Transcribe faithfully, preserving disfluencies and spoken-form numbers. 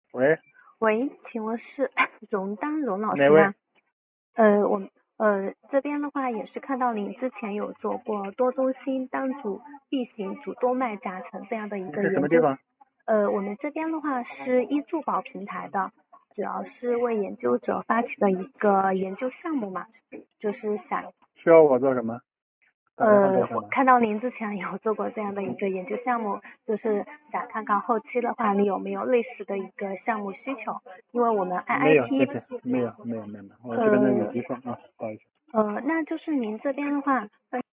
喂， 喂，请问是荣丹荣老哪位？ 师吗？呃，我呃这边的话也是看到您之前有做过多中心单组 B 型主动脉夹层这样的一你个研究。 是什么地方？ 呃，我们这边的话是医助保平台的，主要是为研究者发起的一个研究项目嘛，就是想需要我做什么？打电话呃， 做什么？ 我看到您之前有做过这样的一个研究项目，就是想看看后期的话，你有没有类似的一个项目需求？因为我们没有，谢 I I T 谢，没有，没有，没有，没有，我这边都有呃急事啊，不好意思。 呃，那就是您这边的话，